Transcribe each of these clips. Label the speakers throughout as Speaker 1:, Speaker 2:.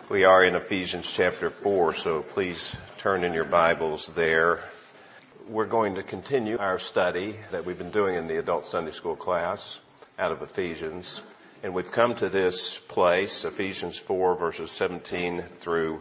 Speaker 1: We are in Ephesians chapter 4, so please turn in your Bibles there. We're going to continue our study that we've been doing in the adult Sunday school class out of Ephesians. And we've come to this place, Ephesians 4, verses 17 through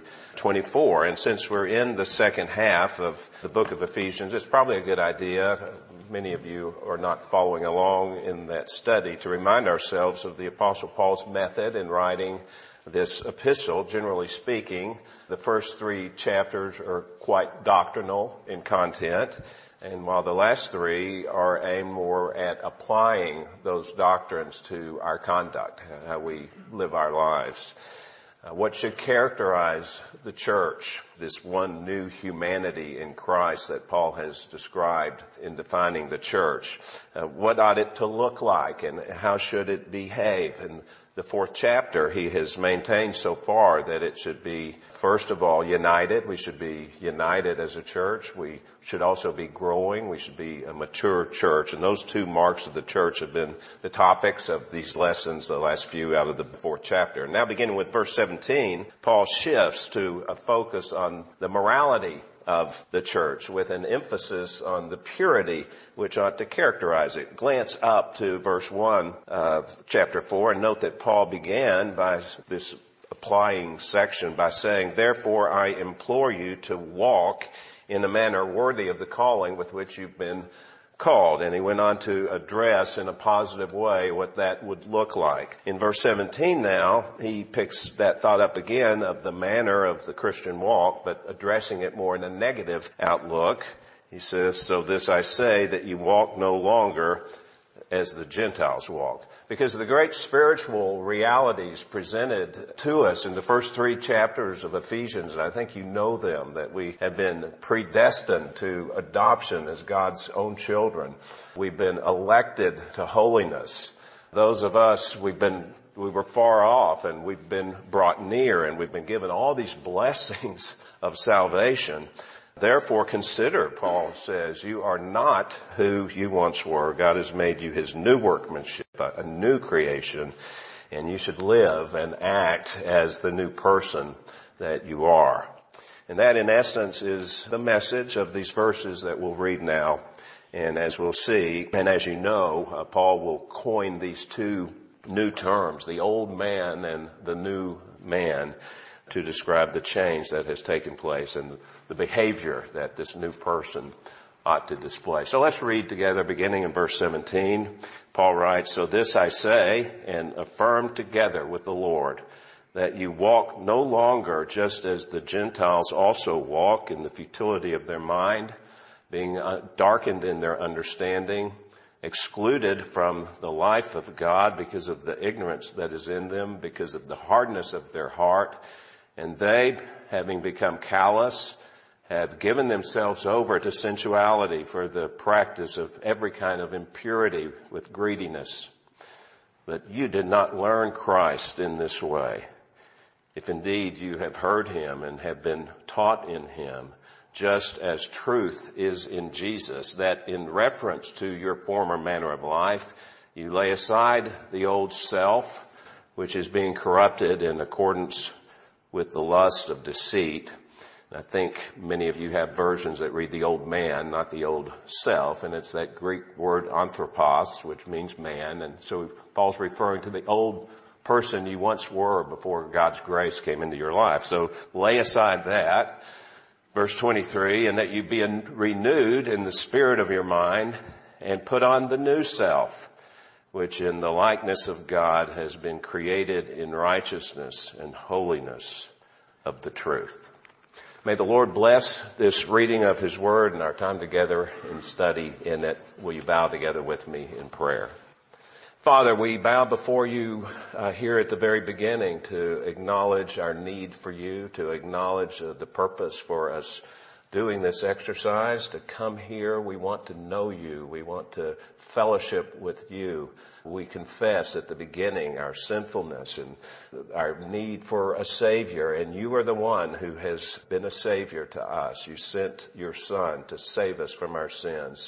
Speaker 1: 24. And since we're in the second half of the book of Ephesians, it's probably a good idea, many of you are not following along in that study, to remind ourselves of the Apostle Paul's method in writing this epistle. Generally speaking, the first three chapters are quite doctrinal in content, and while the last three are aimed more at applying those doctrines to our conduct, how we live our lives. What should characterize the church, this one new humanity in Christ that Paul has described in defining the church? What ought it to look like, and how should it behave? And the fourth chapter, he has maintained so far that it should be, first of all, united. We should be united as a church. We should also be growing. We should be a mature church. And those two marks of the church have been the topics of these lessons, the last few out of the fourth chapter. Now, beginning with verse 17, Paul shifts to a focus on the morality of the church, with an emphasis on the purity which ought to characterize it. Glance up to verse 1 of chapter 4 and note that Paul began by this applying section by saying, "Therefore I implore you to walk in a manner worthy of the calling with which you've been called." And he went on to address in a positive way what that would look like. In verse 17 now, he picks that thought up again of the manner of the Christian walk, but addressing it more in a negative outlook. He says, "So this I say, that you walk no longer as the Gentiles walk." Because of the great spiritual realities presented to us in the first three chapters of Ephesians, and I think you know them, that we have been predestined to adoption as God's own children. We've been elected to holiness. Those of us, we were far off and we've been brought near, and we've been given all these blessings of salvation. Therefore consider, Paul says, you are not who you once were. God has made you his new workmanship, a new creation, and you should live and act as the new person that you are. And that, in essence, is the message of these verses that we'll read now. And as we'll see, and as you know, Paul will coin these two new terms, the old man and the new man, to describe the change that has taken place and the behavior that this new person ought to display. So let's read together, beginning in verse 17. Paul writes, "So this I say, and affirm together with the Lord, that you walk no longer just as the Gentiles also walk, in the futility of their mind, being darkened in their understanding, excluded from the life of God because of the ignorance that is in them, because of the hardness of their heart. And they, having become callous, have given themselves over to sensuality for the practice of every kind of impurity with greediness. But you did not learn Christ in this way, if indeed you have heard him and have been taught in him, just as truth is in Jesus, that in reference to your former manner of life, you lay aside the old self, which is being corrupted in accordance with the lust of deceit." I think many of you have versions that read the old man, not the old self, and it's that Greek word anthropos, which means man. And so Paul's referring to the old person you once were before God's grace came into your life. So lay aside that. Verse 23, "And that you be renewed in the spirit of your mind, and put on the new self, which in the likeness of God has been created in righteousness and holiness of the truth." May the Lord bless this reading of his word and our time together in study in it. Will you bow together with me in prayer? Father, we bow before you here at the very beginning to acknowledge our need for you, to acknowledge the purpose for us doing this exercise, to come here. We want to know you. We want to fellowship with you. We confess at the beginning our sinfulness and our need for a Savior, and you are the one who has been a Savior to us. You sent your Son to save us from our sins,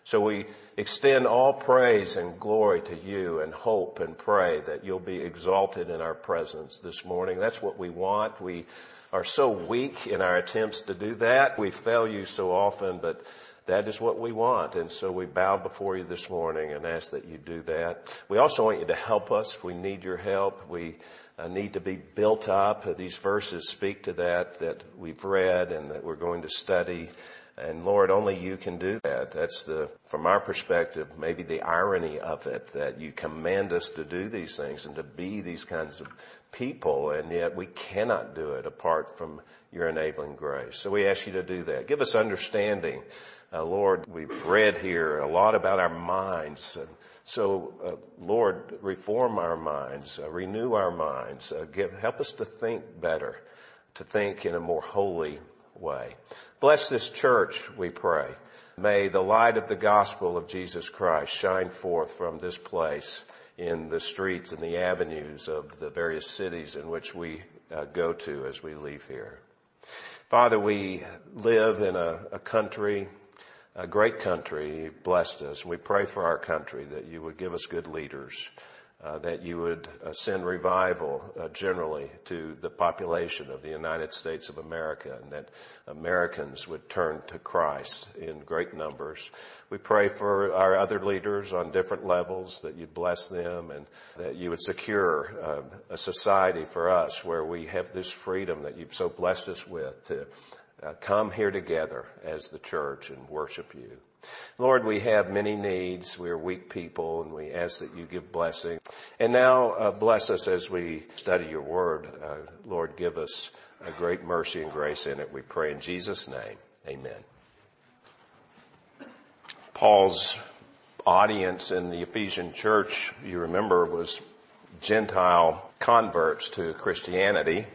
Speaker 1: So we extend all praise and glory to you and hope and pray that you'll be exalted in our presence this morning. That's what we want. We are so weak in our attempts to do that. We fail you so often, but that is what we want. And so we bow before you this morning and ask that you do that. We also want you to help us. We need your help. We need to be built up. These verses speak to that we've read and that we're going to study. And Lord, only you can do that. That's from our perspective, maybe the irony of it, that you command us to do these things and to be these kinds of people, and yet we cannot do it apart from your enabling grace. So we ask you to do that. Give us understanding. Lord, we've read here a lot about our minds. So, Lord, reform our minds, renew our minds, help us to think better, to think in a more holy way. Bless this church, we pray. May the light of the gospel of Jesus Christ shine forth from this place in the streets and the avenues of the various cities in which we go to as we leave here. Father, we live in a country, a great country. You've blessed us. We pray for our country that you would give us good leaders, that you would send revival generally to the population of the United States of America, and that Americans would turn to Christ in great numbers. We pray for our other leaders on different levels, that you'd bless them and that you would secure a society for us where we have this freedom that you've so blessed us with to come here together as the church and worship you. Lord, we have many needs. We are weak people, and we ask that you give blessing. And now bless us as we study your word. Lord, give us a great mercy and grace in it. We pray in Jesus' name. Amen. Paul's audience in the Ephesian church, you remember, was Gentile converts to Christianity.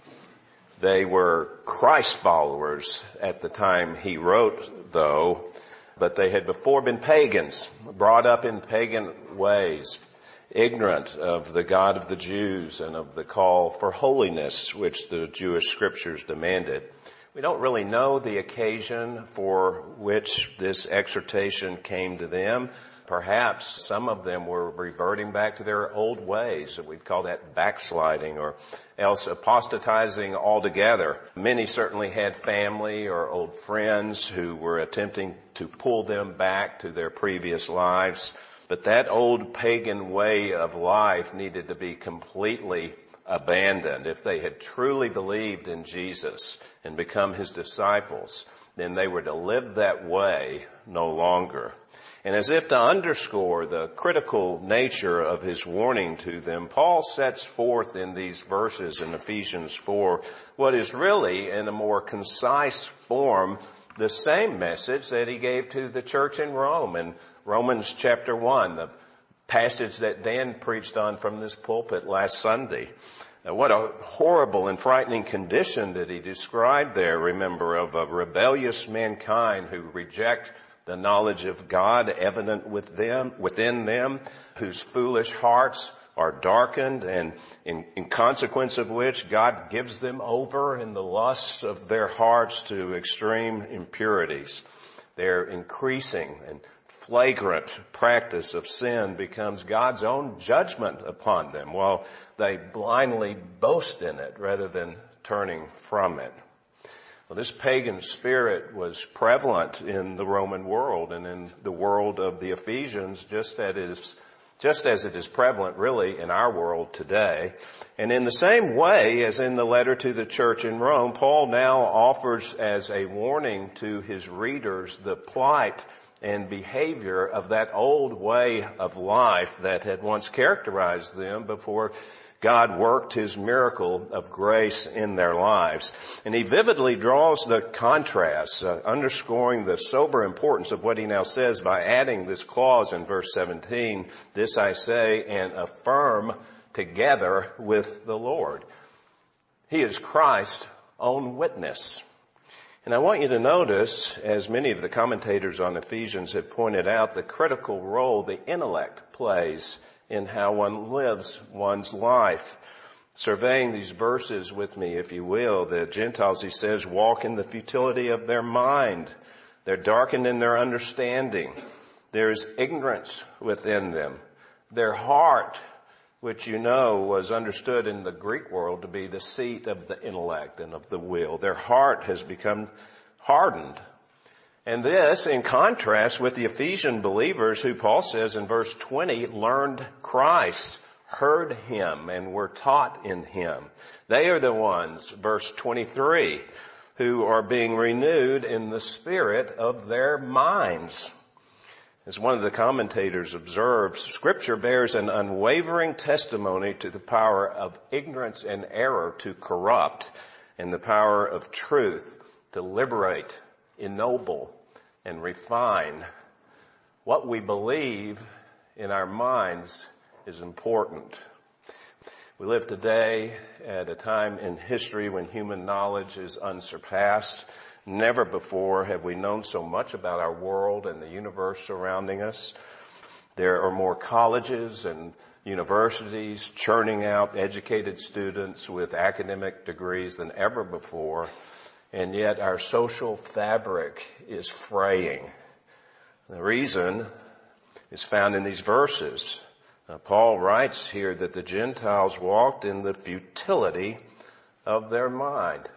Speaker 1: They were Christ followers at the time he wrote, though, but they had before been pagans, brought up in pagan ways, ignorant of the God of the Jews and of the call for holiness which the Jewish scriptures demanded. We don't really know the occasion for which this exhortation came to them. Perhaps some of them were reverting back to their old ways. We'd call that backsliding, or else apostatizing altogether. Many certainly had family or old friends who were attempting to pull them back to their previous lives. But that old pagan way of life needed to be completely abandoned. If they had truly believed in Jesus and become his disciples, then they were to live that way no longer. And as if to underscore the critical nature of his warning to them, Paul sets forth in these verses in Ephesians 4 what is really, in a more concise form, the same message that he gave to the church in Rome in Romans chapter 1, the passage that Dan preached on from this pulpit last Sunday. What a horrible and frightening condition that he described there, remember, of a rebellious mankind who reject the knowledge of God evident within them, whose foolish hearts are darkened, and in consequence of which God gives them over in the lusts of their hearts to extreme impurities. Their increasing and flagrant practice of sin becomes God's own judgment upon them, while they blindly boast in it rather than turning from it. Well, this pagan spirit was prevalent in the Roman world and in the world of the Ephesians, just as it is prevalent really in our world today. And in the same way as in the letter to the church in Rome, Paul now offers as a warning to his readers the plight and behavior of that old way of life that had once characterized them before God worked his miracle of grace in their lives. And he vividly draws the contrast, underscoring the sober importance of what he now says by adding this clause in verse 17, "This I say and affirm together with the Lord." He is Christ's own witness. And I want you to notice, as many of the commentators on Ephesians have pointed out, the critical role the intellect plays in how one lives one's life. Surveying these verses with me, if you will, the Gentiles, he says, walk in the futility of their mind. They're darkened in their understanding. There is ignorance within them. Their heart, which you know was understood in the Greek world to be the seat of the intellect and of the will. Their heart has become hardened. And this in contrast with the Ephesian believers who Paul says in verse 20 learned Christ, heard him, and were taught in him. They are the ones, verse 23, who are being renewed in the spirit of their minds. As one of the commentators observes, Scripture bears an unwavering testimony to the power of ignorance and error to corrupt, and the power of truth to liberate, ennoble, and refine. What we believe in our minds is important. We live today at a time in history when human knowledge is unsurpassed. Never before have we known so much about our world and the universe surrounding us. There are more colleges and universities churning out educated students with academic degrees than ever before, and yet our social fabric is fraying. The reason is found in these verses. Paul writes here that the Gentiles walked in the futility of their mind.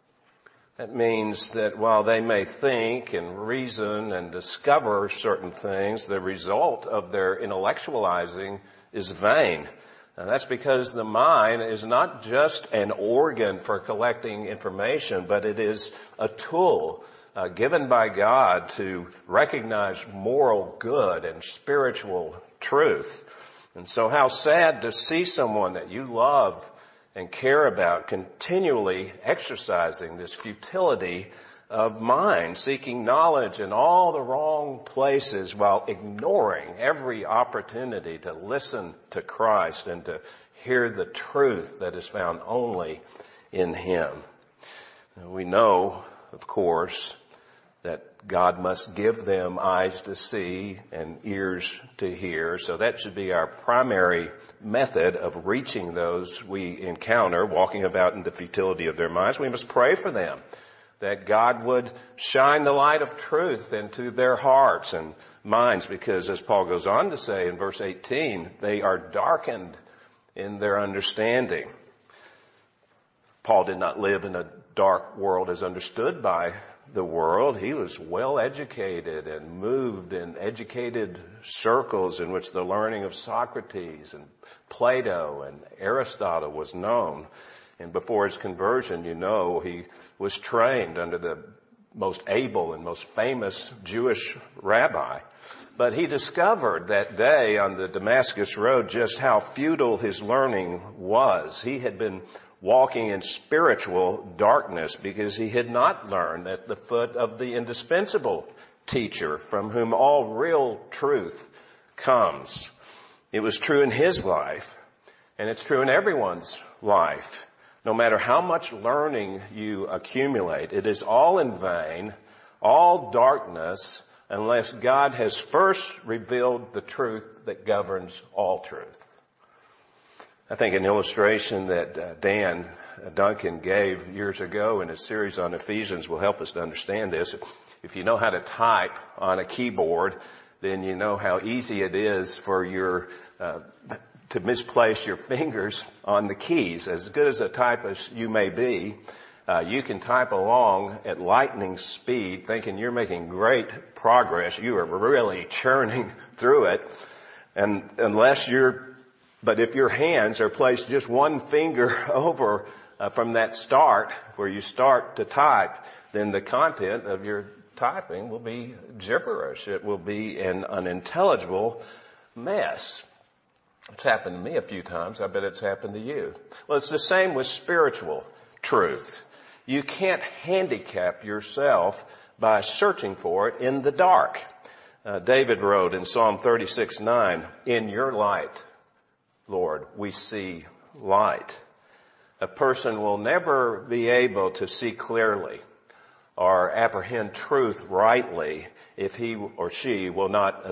Speaker 1: That means that while they may think and reason and discover certain things, the result of their intellectualizing is vain. Now, that's because the mind is not just an organ for collecting information, but it is a tool given by God to recognize moral good and spiritual truth. And so how sad to see someone that you love and care about continually exercising this futility of mind, seeking knowledge in all the wrong places while ignoring every opportunity to listen to Christ and to hear the truth that is found only in Him. We know, of course, that God must give them eyes to see and ears to hear. So that should be our primary method of reaching those we encounter walking about in the futility of their minds. We must pray for them, that God would shine the light of truth into their hearts and minds, because as Paul goes on to say in verse 18, they are darkened in their understanding. Paul did not live in a dark world as understood by the world. He was well educated and moved in educated circles in which the learning of Socrates and Plato and Aristotle was known. And before his conversion, you know, he was trained under the most able and most famous Jewish rabbi. But he discovered that day on the Damascus Road just how futile his learning was. He had been walking in spiritual darkness because he had not learned at the foot of the indispensable teacher from whom all real truth comes. It was true in his life, and it's true in everyone's life. No matter how much learning you accumulate, it is all in vain, all darkness, unless God has first revealed the truth that governs all truth. I think an illustration that Dan Duncan gave years ago in a series on Ephesians will help us to understand this. If you know how to type on a keyboard, then you know how easy it is for to misplace your fingers on the keys. As good as a typist you may be, you can type along at lightning speed thinking you're making great progress. You are really churning through it. And but if your hands are placed just one finger over from that start where you start to type, then the content of your typing will be gibberish. It will be an unintelligible mess. It's happened to me a few times. I bet it's happened to you. Well, it's the same with spiritual truth. You can't handicap yourself by searching for it in the dark. David wrote in Psalm 36:9, "In your light, Lord, we see light." A person will never be able to see clearly or apprehend truth rightly if he or she will not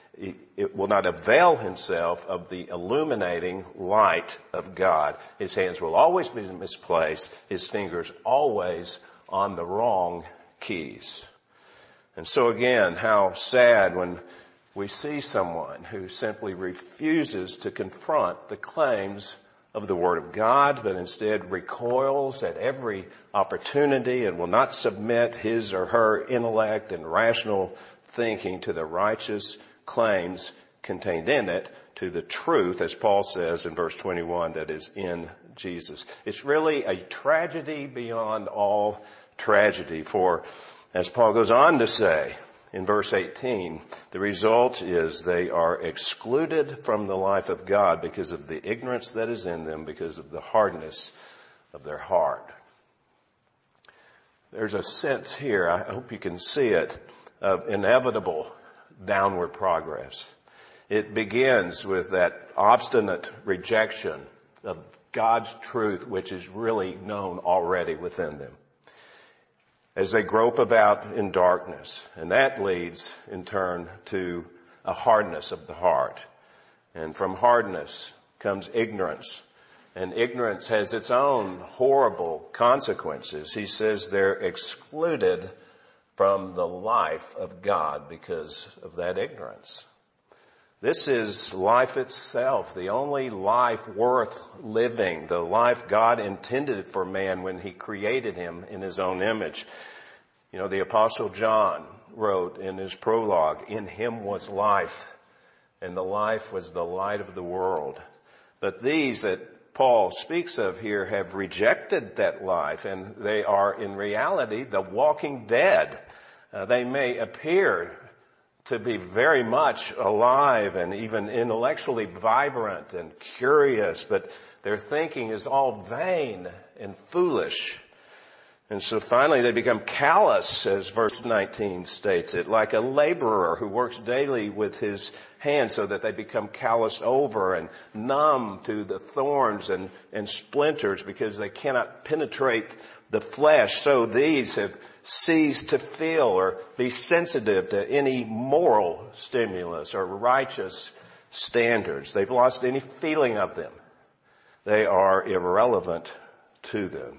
Speaker 1: avail himself of the illuminating light of God. His hands will always be misplaced, his fingers always on the wrong keys. And so again, how sad when we see someone who simply refuses to confront the claims of the Word of God, but instead recoils at every opportunity and will not submit his or her intellect and rational thinking to the righteous claims contained in it, to the truth, as Paul says in verse 21, that is in Jesus. It's really a tragedy beyond all tragedy, for as Paul goes on to say in verse 18, the result is they are excluded from the life of God because of the ignorance that is in them, because of the hardness of their heart. There's a sense here, I hope you can see it, of inevitable downward progress. It begins with that obstinate rejection of God's truth, which is really known already within them, as they grope about in darkness. And that leads, in turn, to a hardness of the heart. And from hardness comes ignorance. And ignorance has its own horrible consequences. He says they're excluded from the life of God because of that ignorance. This is life itself, the only life worth living, the life God intended for man when he created him in his own image. You know, the Apostle John wrote in his prologue, "In him was life, and the life was the light of the world." But these that Paul speaks of here have rejected that life, and they are in reality the walking dead. They may appear to be very much alive and even intellectually vibrant and curious, but their thinking is all vain and foolish. And so finally they become callous, as verse 19 states it, like a laborer who works daily with his hands, so that they become calloused over and numb to the thorns and splinters because they cannot penetrate the flesh. So these have ceased to feel or be sensitive to any moral stimulus or righteous standards. They've lost any feeling of them. They are irrelevant to them.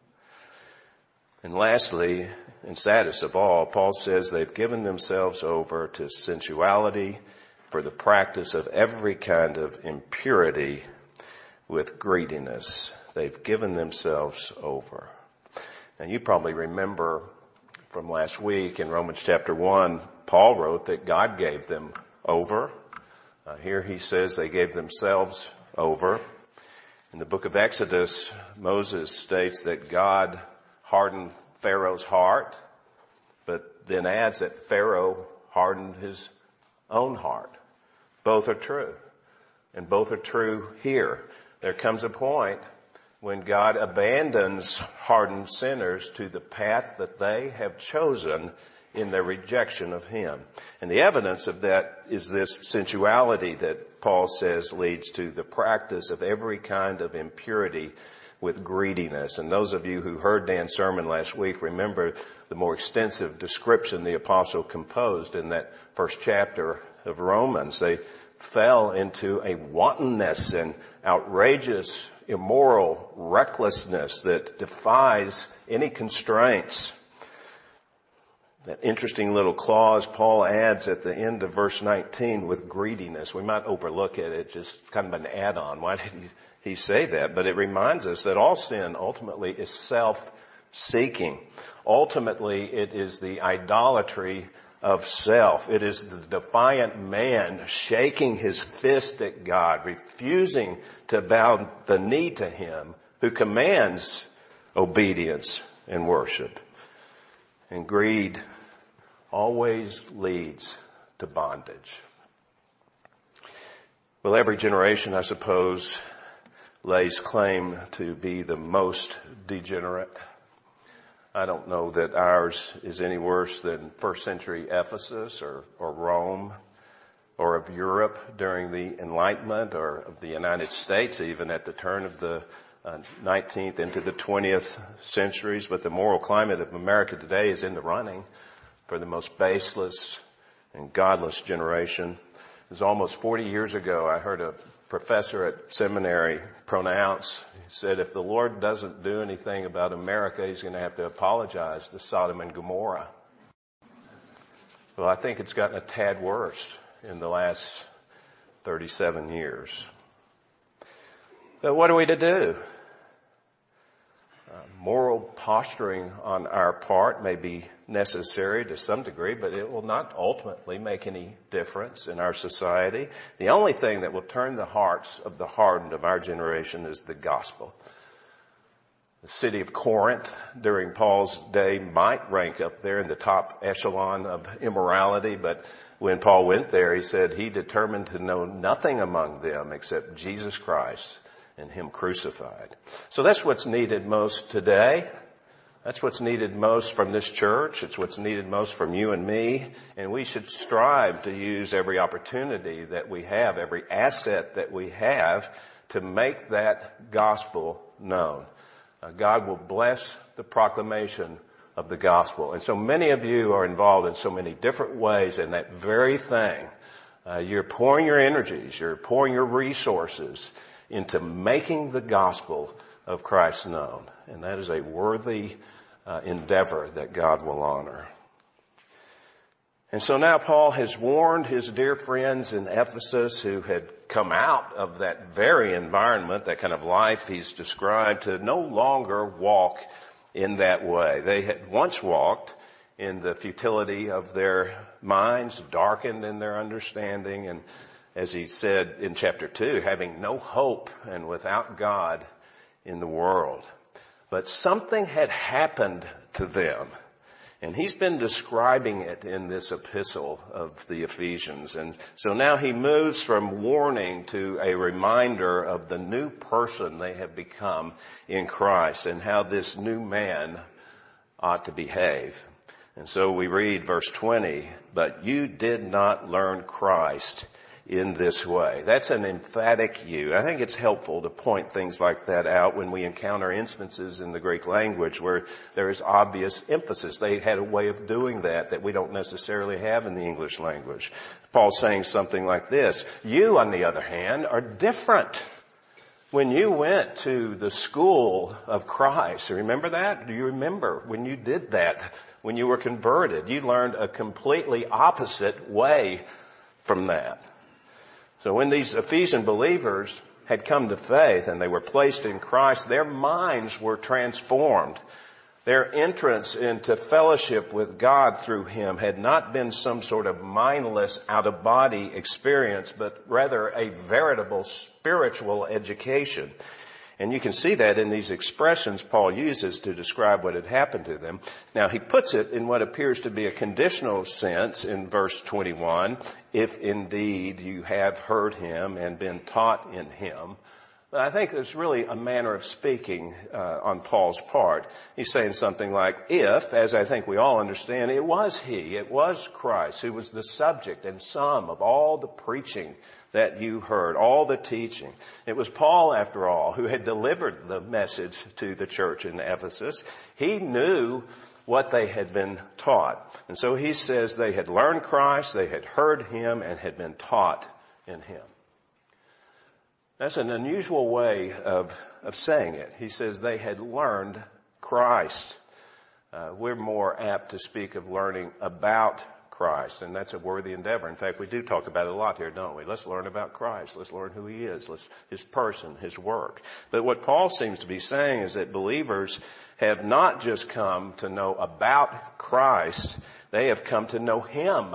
Speaker 1: And lastly, and saddest of all, Paul says they've given themselves over to sensuality for the practice of every kind of impurity with greediness. They've given themselves over. Now you probably remember from last week in Romans chapter 1, Paul wrote that God gave them over. Here he says they gave themselves over. In the book of Exodus, Moses states that God hardened Pharaoh's heart, but then adds that Pharaoh hardened his own heart. Both are true. And both are true here. There comes a point when God abandons hardened sinners to the path that they have chosen in their rejection of him. And the evidence of that is this sensuality that Paul says leads to the practice of every kind of impurity with greediness. And those of you who heard Dan's sermon last week remember the more extensive description the apostle composed in that first chapter of Romans. They fell into a wantonness and outrageous, immoral recklessness that defies any constraints. That interesting little clause Paul adds at the end of verse 19 with greediness. We might overlook it. It's just kind of an add-on. Why did he say that? But it reminds us that all sin ultimately is self-seeking. Ultimately, it is the idolatry of self. It is the defiant man shaking his fist at God, refusing to bow the knee to him, who commands obedience and worship. And greed always leads to bondage. Well, every generation, I suppose, lays claim to be the most degenerate. I don't know that ours is any worse than first century Ephesus or Rome or of Europe during the Enlightenment or of the United States even at the turn of the 19th into the 20th centuries. But the moral climate of America today is in the running for the most baseless and godless generation. It was almost 40 years ago I heard a professor at seminary pronounce, he said, if the Lord doesn't do anything about America, he's going to have to apologize to Sodom and Gomorrah. Well, I think it's gotten a tad worse in the last 37 years. But what are we to do? Moral posturing on our part may be necessary to some degree, but it will not ultimately make any difference in our society. The only thing that will turn the hearts of the hardened of our generation is the gospel. The city of Corinth during Paul's day might rank up there in the top echelon of immorality, but when Paul went there, he said he determined to know nothing among them except Jesus Christ and Him crucified. So that's what's needed most today. That's what's needed most from this church. It's what's needed most from you and me. And we should strive to use every opportunity that we have, every asset that we have to make that gospel known. God will bless the proclamation of the gospel. And so many of you are involved in so many different ways in that very thing. You're pouring your energies, you're pouring your resources into making the gospel of Christ known. And that is a worthy endeavor that God will honor. And so now Paul has warned his dear friends in Ephesus who had come out of that very environment, that kind of life he's described, to no longer walk in that way. They had once walked in the futility of their minds, darkened in their understanding, and as he said in chapter 2, having no hope and without God in the world. But something had happened to them. And he's been describing it in this epistle of the Ephesians. And so now he moves from warning to a reminder of the new person they have become in Christ and how this new man ought to behave. And so we read verse 20, but you did not learn Christ in this way. That's an emphatic you. I think it's helpful to point things like that out when we encounter instances in the Greek language where there is obvious emphasis. They had a way of doing that we don't necessarily have in the English language. Paul's saying something like this. You, on the other hand, are different. When you went to the school of Christ, remember that? Do you remember when you did that? When you were converted, you learned a completely opposite way from that. So when these Ephesian believers had come to faith and they were placed in Christ, their minds were transformed. Their entrance into fellowship with God through Him had not been some sort of mindless, out-of-body experience, but rather a veritable spiritual education. And you can see that in these expressions Paul uses to describe what had happened to them. Now, he puts it in what appears to be a conditional sense in verse 21, if indeed you have heard Him and been taught in Him. But I think it's really a manner of speaking on Paul's part. He's saying something like, if, as I think we all understand, it was Christ who was the subject and sum of all the preaching that you heard, all the teaching. It was Paul, after all, who had delivered the message to the church in Ephesus. He knew what they had been taught. And so he says they had learned Christ, they had heard Him, and had been taught in Him. That's an unusual way of saying it. He says they had learned Christ. We're more apt to speak of learning about Christ, and that's a worthy endeavor. In fact, we do talk about it a lot here, don't we? Let's learn about Christ. Let's learn who He is, His person, His work. But what Paul seems to be saying is that believers have not just come to know about Christ, they have come to know Him.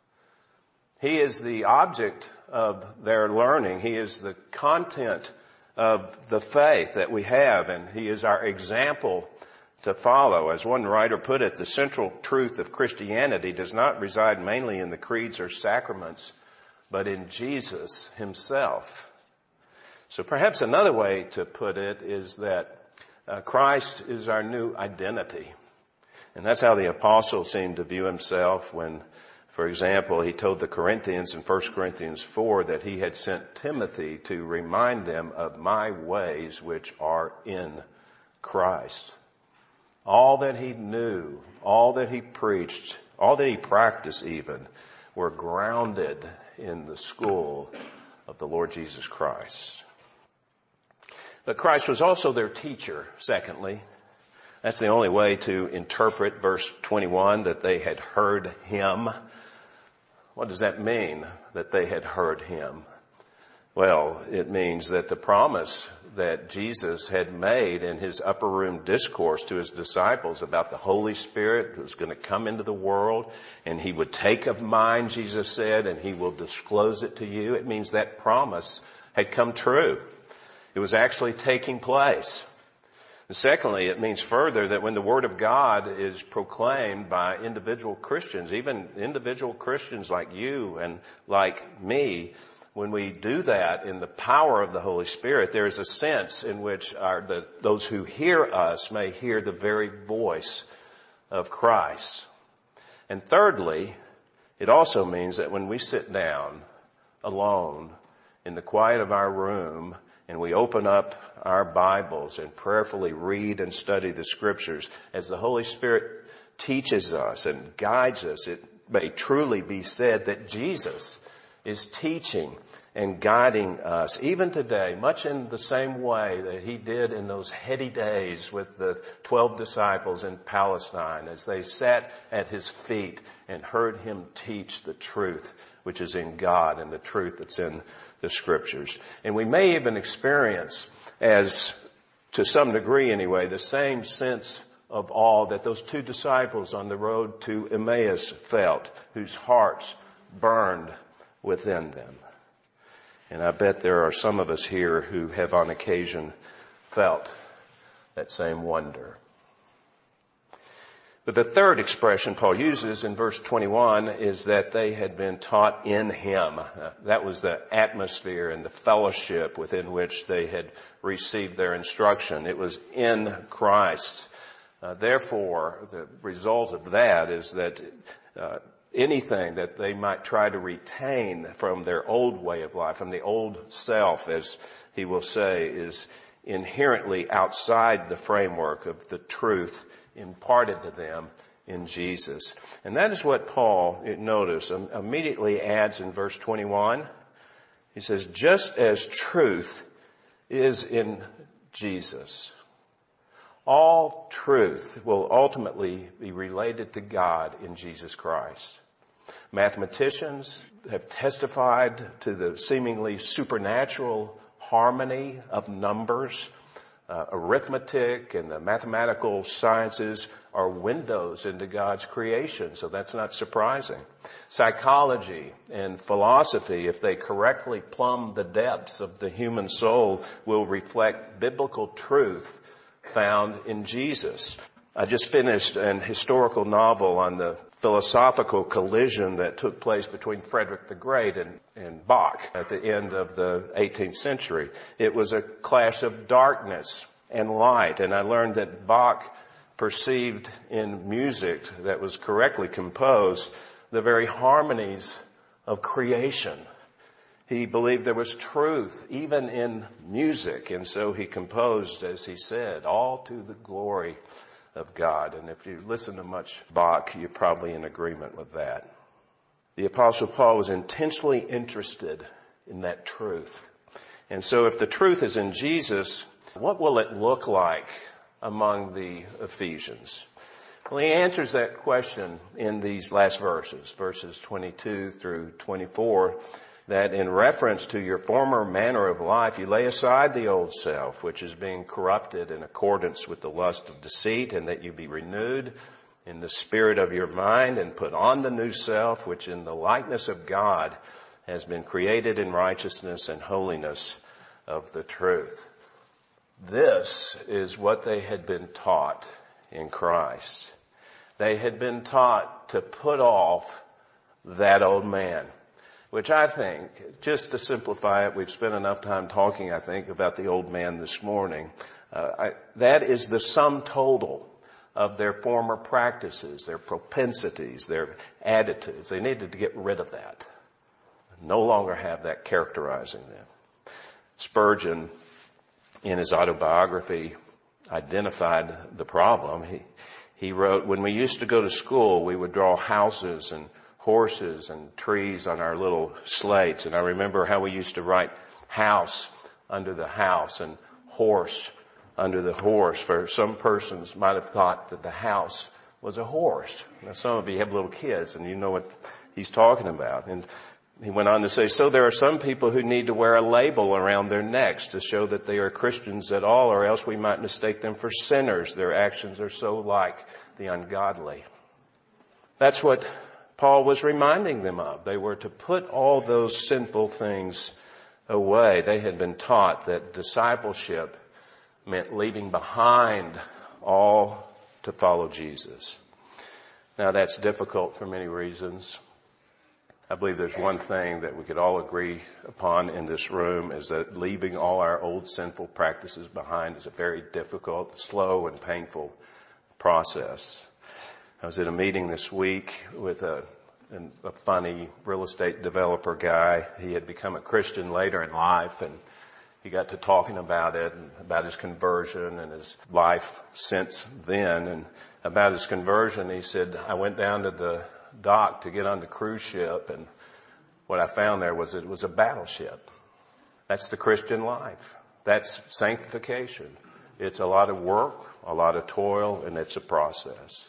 Speaker 1: He is the object of their learning. He is the content of the faith that we have, and He is our example to follow. As one writer put it, the central truth of Christianity does not reside mainly in the creeds or sacraments, but in Jesus Himself. So perhaps another way to put it is that Christ is our new identity. And that's how the apostle seemed to view himself when, for example, he told the Corinthians in 1 Corinthians 4 that he had sent Timothy to remind them of my ways which are in Christ. All that he knew, all that he preached, all that he practiced even, were grounded in the school of the Lord Jesus Christ. But Christ was also their teacher, secondly. That's the only way to interpret verse 21, that they had heard Him. What does that mean, that they had heard him? Well, it means that the promise that Jesus had made in his upper room discourse to his disciples about the Holy Spirit who was going to come into the world, and he would take of mine, Jesus said, and he will disclose it to you. It means that promise had come true. It was actually taking place. And secondly, it means further that when the Word of God is proclaimed by individual Christians, even individual Christians like you and like me, when we do that in the power of the Holy Spirit, there is a sense in which those who hear us may hear the very voice of Christ. And thirdly, it also means that when we sit down alone in the quiet of our room and we open up our Bibles and prayerfully read and study the Scriptures, as the Holy Spirit teaches us and guides us, it may truly be said that Jesus is teaching and guiding us, even today, much in the same way that he did in those heady days with the 12 disciples in Palestine as they sat at his feet and heard him teach the truth which is in God and the truth that's in the Scriptures. And we may even experience, as to some degree anyway, the same sense of awe that those two disciples on the road to Emmaus felt, whose hearts burned within them. And I bet there are some of us here who have on occasion felt that same wonder. But the third expression Paul uses in verse 21 is that they had been taught in him. That was the atmosphere and the fellowship within which they had received their instruction. It was in Christ. Therefore, the result of that is that anything that they might try to retain from their old way of life, from the old self, as he will say, is inherently outside the framework of the truth imparted to them in Jesus. And that is what Paul, notice, immediately adds in verse 21. He says, just as truth is in Jesus, all truth will ultimately be related to God in Jesus Christ. Mathematicians have testified to the seemingly supernatural harmony of numbers. Arithmetic and the mathematical sciences are windows into God's creation, so that's not surprising. Psychology and philosophy, if they correctly plumb the depths of the human soul, will reflect biblical truth found in Jesus. I just finished an historical novel on the philosophical collision that took place between Frederick the Great and Bach at the end of the 18th century. It was a clash of darkness and light, and I learned that Bach perceived in music that was correctly composed the very harmonies of creation. He believed there was truth even in music, and so he composed, as he said, all to the glory of God. And if you listen to much Bach, you're probably in agreement with that. The Apostle Paul was intensely interested in that truth. And so if the truth is in Jesus, what will it look like among the Ephesians? Well, he answers that question in these last verses 22 through 24, that in reference to your former manner of life, you lay aside the old self, which is being corrupted in accordance with the lust of deceit, and that you be renewed in the spirit of your mind and put on the new self, which in the likeness of God has been created in righteousness and holiness of the truth. This is what they had been taught in Christ. They had been taught to put off that old man, which I think, just to simplify it, we've spent enough time talking, I think, about the old man this morning. That is the sum total of their former practices, their propensities, their attitudes. They needed to get rid of that. No longer have that characterizing them. Spurgeon, in his autobiography, identified the problem. He wrote, when we used to go to school, we would draw houses and horses and trees on our little slates. And I remember how we used to write house under the house and horse under the horse. For some persons might have thought that the house was a horse. Now, some of you have little kids, and you know what he's talking about. And he went on to say, so there are some people who need to wear a label around their necks to show that they are Christians at all, or else we might mistake them for sinners. Their actions are so like the ungodly. That's what Paul was reminding them of. They were to put all those sinful things away. They had been taught that discipleship meant leaving behind all to follow Jesus. Now, that's difficult for many reasons. I believe there's one thing that we could all agree upon in this room, is that leaving all our old sinful practices behind is a very difficult, slow, and painful process. I was at a meeting this week with a funny real estate developer guy. He had become a Christian later in life, and he got to talking about it and about his conversion and his life since then. And about his conversion, he said, I went down to the dock to get on the cruise ship, and what I found there was it was a battleship. That's the Christian life. That's sanctification. It's a lot of work, a lot of toil, and it's a process.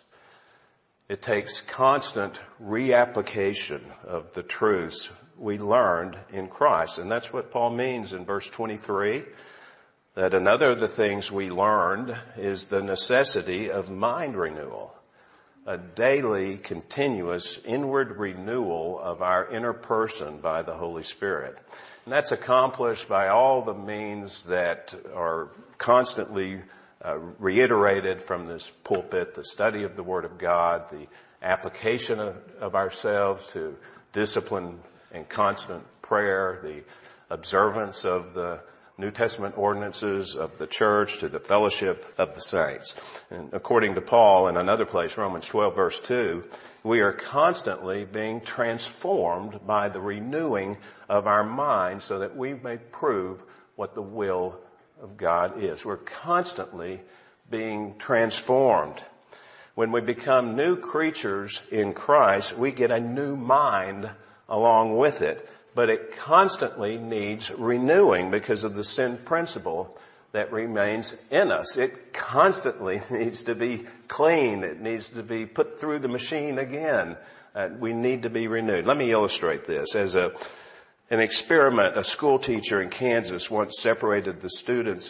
Speaker 1: It takes constant reapplication of the truths we learned in Christ. And that's what Paul means in verse 23, that another of the things we learned is the necessity of mind renewal, a daily, continuous inward renewal of our inner person by the Holy Spirit. And that's accomplished by all the means that are constantly reiterated from this pulpit: the study of the Word of God, the application of ourselves to discipline and constant prayer, the observance of the New Testament ordinances of the church, to the fellowship of the saints. And according to Paul in another place, Romans 12 verse 2, we are constantly being transformed by the renewing of our mind so that we may prove what the will of God is. We're constantly being transformed. When we become new creatures in Christ, we get a new mind along with it, but it constantly needs renewing because of the sin principle that remains in us. It constantly needs to be cleaned. It needs to be put through the machine again. We need to be renewed. Let me illustrate this. As an experiment, a school teacher in Kansas once separated the students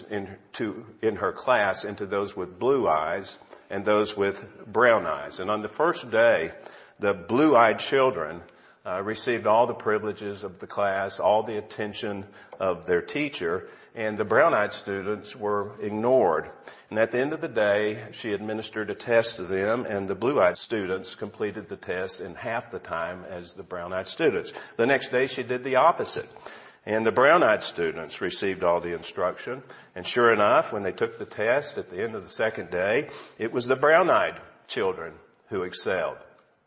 Speaker 1: in her class into those with blue eyes and those with brown eyes. And on the first day, the blue-eyed children received all the privileges of the class, all the attention of their teacher, and the brown-eyed students were ignored. And at the end of the day, she administered a test to them, and the blue-eyed students completed the test in half the time as the brown-eyed students. The next day, she did the opposite. And the brown-eyed students received all the instruction. And sure enough, when they took the test at the end of the second day, it was the brown-eyed children who excelled.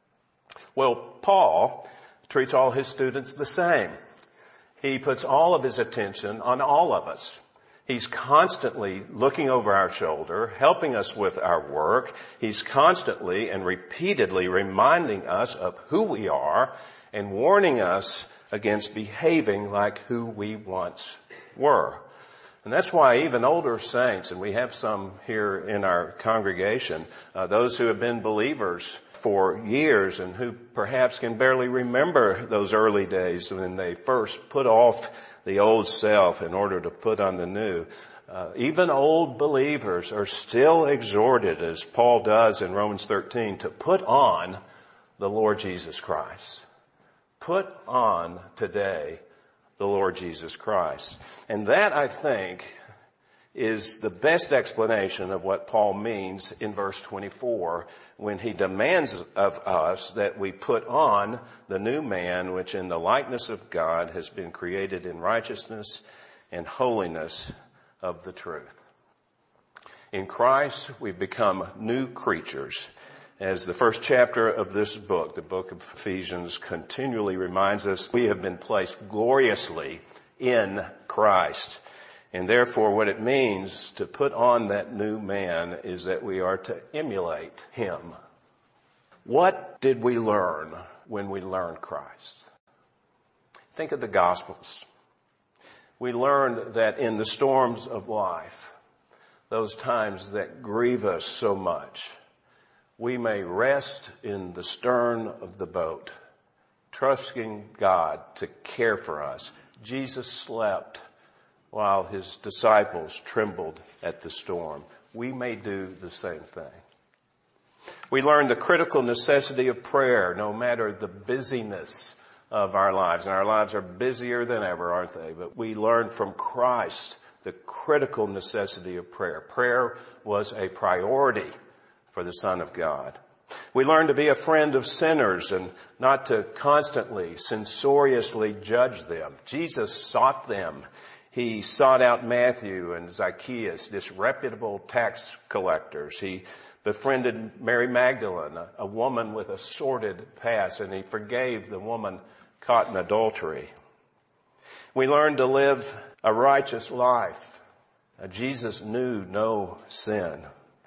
Speaker 1: Well, Paul treats all his students the same. He puts all of his attention on all of us. He's constantly looking over our shoulder, helping us with our work. He's constantly and repeatedly reminding us of who we are and warning us against behaving like who we once were. And that's why even older saints, and we have some here in our congregation, those who have been believers for years and who perhaps can barely remember those early days when they first put off the old self in order to put on the new. Even old believers are still exhorted, as Paul does in Romans 13, to put on the Lord Jesus Christ. Put on today the Lord Jesus Christ. And that, I think, is the best explanation of what Paul means in verse 24 when he demands of us that we put on the new man, which in the likeness of God has been created in righteousness and holiness of the truth. In Christ, we become new creatures. As the first chapter of this book, the book of Ephesians, continually reminds us, we have been placed gloriously in Christ. And therefore, what it means to put on that new man is that we are to emulate him. What did we learn when we learned Christ? Think of the Gospels. We learned that in the storms of life, those times that grieve us so much, we may rest in the stern of the boat, trusting God to care for us. Jesus slept while his disciples trembled at the storm. We may do the same thing. We learn the critical necessity of prayer no matter the busyness of our lives. And our lives are busier than ever, aren't they? But we learn from Christ the critical necessity of prayer. Prayer was a priority for the Son of God. We learn to be a friend of sinners and not to constantly, censoriously judge them. Jesus sought them. He sought out Matthew and Zacchaeus, disreputable tax collectors. He befriended Mary Magdalene, a woman with a sordid past, and he forgave the woman caught in adultery. We learn to live a righteous life. Jesus knew no sin.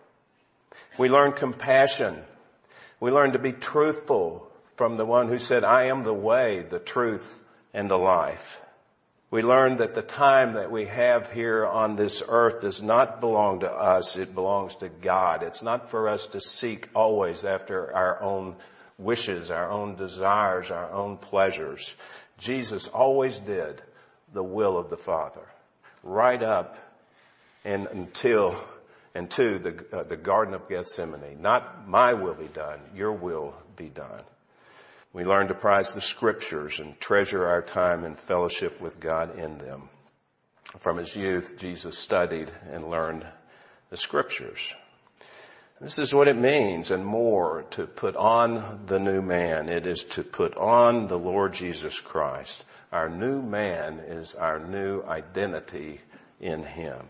Speaker 1: We learn compassion. We learn to be truthful from the one who said, I am the way, the truth, and the life. We learn that the time that we have here on this earth does not belong to us. It belongs to God. It's not for us to seek always after our own wishes, our own desires, our own pleasures. Jesus always did the will of the Father, right up and into the Garden of Gethsemane. Not my will be done, your will be done. We learn to prize the Scriptures and treasure our time in fellowship with God in them. From his youth, Jesus studied and learned the Scriptures. This is what it means and more to put on the new man. It is to put on the Lord Jesus Christ. Our new man is our new identity in him.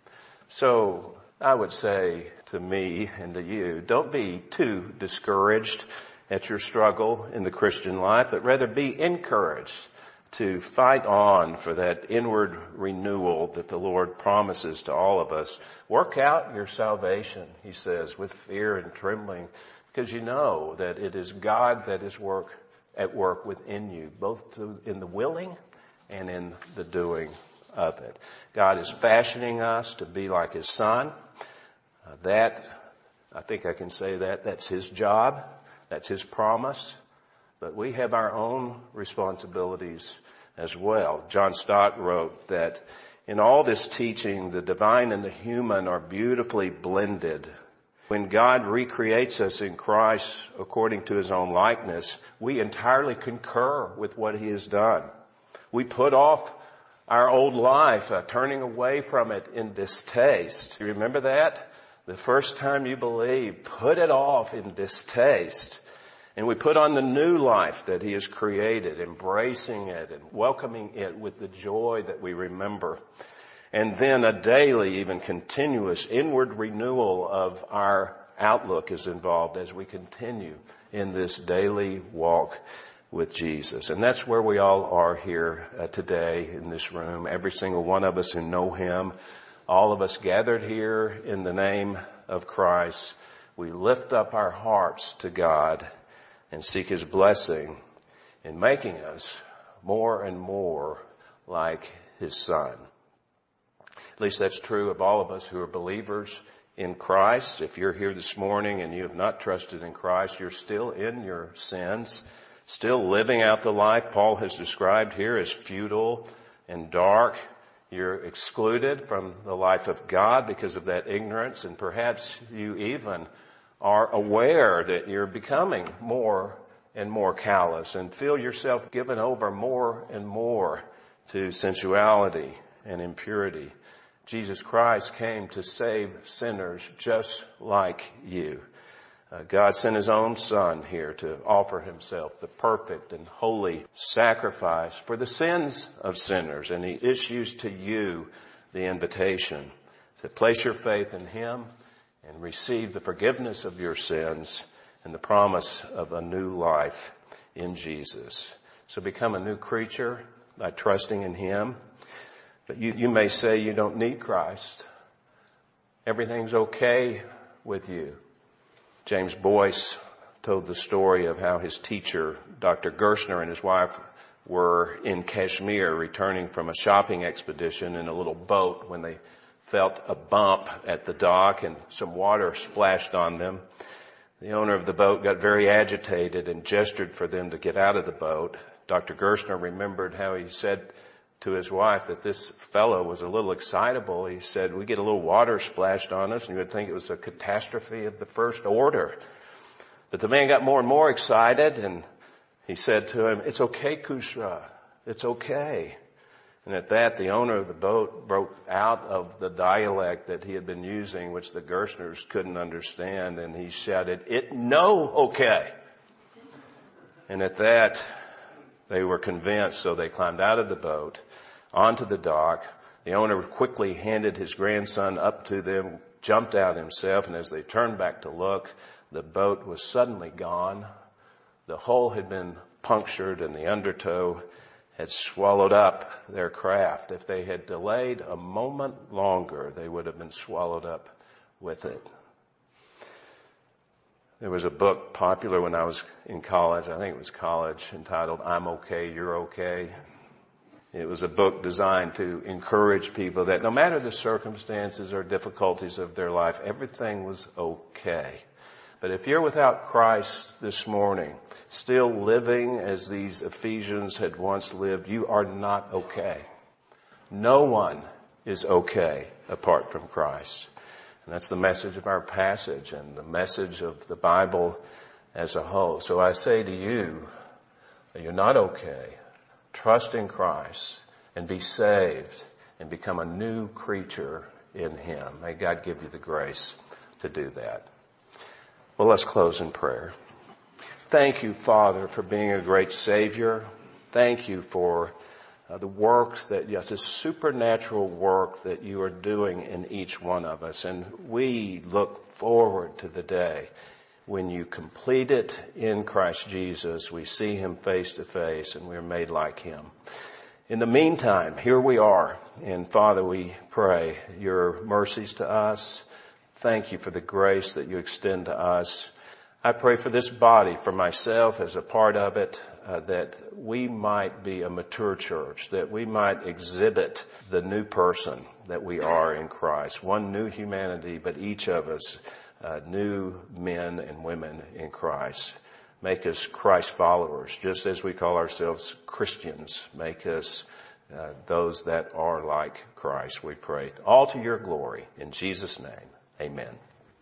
Speaker 1: So I would say to me and to you, don't be too discouraged at your struggle in the Christian life, but rather be encouraged to fight on for that inward renewal that the Lord promises to all of us. Work out your salvation, he says, with fear and trembling, because you know that it is God that is at work within you, both in the willing and in the doing of it. God is fashioning us to be like his Son. I think I can say that's his job. That's his promise. But we have our own responsibilities as well. John Stott wrote that in all this teaching, the divine and the human are beautifully blended. When God recreates us in Christ according to his own likeness, we entirely concur with what he has done. We put off our old life, turning away from it in distaste. You remember that? The first time you believe, put it off in distaste. And we put on the new life that he has created, embracing it and welcoming it with the joy that we remember. And then a daily, even continuous inward renewal of our outlook is involved as we continue in this daily walk with Jesus. And that's where we all are here today in this room. Every single one of us who know him, all of us gathered here in the name of Christ. We lift up our hearts to God and seek his blessing in making us more and more like his Son. At least that's true of all of us who are believers in Christ. If you're here this morning and you have not trusted in Christ, you're still in your sins, still living out the life Paul has described here as futile and dark. You're excluded from the life of God because of that ignorance, and perhaps you even are aware that you're becoming more and more callous and feel yourself given over more and more to sensuality and impurity. Jesus Christ came to save sinners just like you. God sent his own Son here to offer himself the perfect and holy sacrifice for the sins of sinners. And he issues to you the invitation to place your faith in him and receive the forgiveness of your sins and the promise of a new life in Jesus. So become a new creature by trusting in him. But you may say you don't need Christ. Everything's okay with you. James Boyce told the story of how his teacher, Dr. Gershner, and his wife were in Kashmir returning from a shopping expedition in a little boat when they felt a bump at the dock and some water splashed on them. The owner of the boat got very agitated and gestured for them to get out of the boat. Dr. Gerstner remembered how he said to his wife that this fellow was a little excitable. He said, we get a little water splashed on us and you would think it was a catastrophe of the first order. But the man got more and more excited and he said to him, it's okay, Kushra. It's okay. And at that, the owner of the boat broke out of the dialect that he had been using, which the Gerstners couldn't understand, and he shouted, "It no okay." And at that, they were convinced, so they climbed out of the boat, onto the dock. The owner quickly handed his grandson up to them, jumped out himself, and as they turned back to look, the boat was suddenly gone. The hull had been punctured and the undertow had swallowed up their craft. If they had delayed a moment longer, they would have been swallowed up with it. There was a book popular when I was in college, I think it was college, entitled I'm Okay, You're Okay. It was a book designed to encourage people that no matter the circumstances or difficulties of their life, everything was okay. But if you're without Christ this morning, still living as these Ephesians had once lived, you are not okay. No one is okay apart from Christ. And that's the message of our passage and the message of the Bible as a whole. So I say to you that you're not okay. Trust in Christ and be saved and become a new creature in Him. May God give you the grace to do that. Well, let's close in prayer. Thank you, Father, for being a great Savior. Thank you for the work that, yes, the supernatural work that you are doing in each one of us. And we look forward to the day when you complete it in Christ Jesus. We see Him face to face and we're made like Him. In the meantime, here we are. And Father, we pray your mercies to us. Thank you for the grace that you extend to us. I pray for this body, for myself as a part of it, that we might be a mature church, that we might exhibit the new person that we are in Christ. One new humanity, but each of us new men and women in Christ. Make us Christ followers, just as we call ourselves Christians. Make us those that are like Christ, we pray. All to your glory. In Jesus' name. Amen.